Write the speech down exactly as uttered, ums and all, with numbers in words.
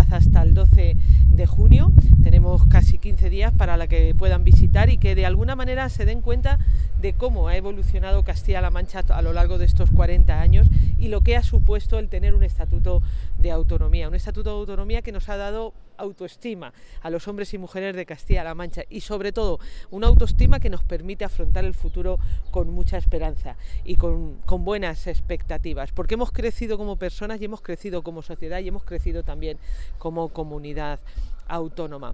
plaza hasta el doce de junio. Tenemos casi quince días para la que puedan visitar y que de alguna manera se den cuenta de cómo ha evolucionado Castilla-La Mancha a lo largo de estos cuarenta años y lo que ha supuesto el tener un estatuto de autonomía, un estatuto de autonomía que nos ha dado autoestima a los hombres y mujeres de Castilla-La Mancha y sobre todo una autoestima que nos permite afrontar el futuro con mucha esperanza y con, con buenas expectativas, porque hemos crecido como personas y hemos crecido como sociedad y hemos crecido también como comunidad autónoma.